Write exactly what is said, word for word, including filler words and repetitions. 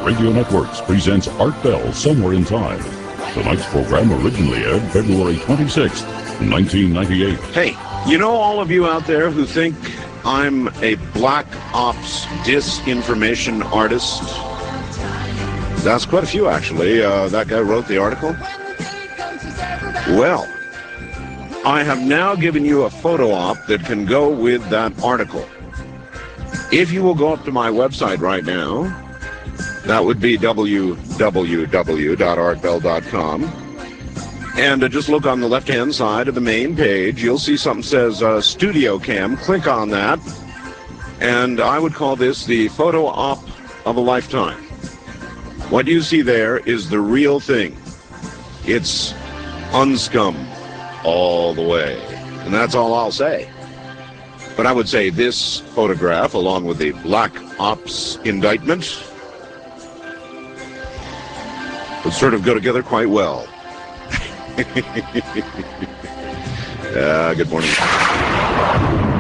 Radio Networks presents Art Bell Somewhere in Time. Tonight's program originally aired February twenty-sixth, nineteen ninety-eight. Hey, you know all of you out there who think I'm a black ops disinformation artist? That's quite a few, actually. Uh, that guy wrote the article. Well, I have now given you a photo op that can go with that article. If you will go up to my website right now, that would be w w w dot art bell dot com. And uh, just look on the left-hand side of the main page. You'll see something that says uh, Studio Cam. Click on that. And I would call this the photo op of a lifetime. What you see there is the real thing. It's unscum all the way. And that's all I'll say. But I would say this photograph, along with the Black Ops indictment, would sort of go together quite well. uh, good morning.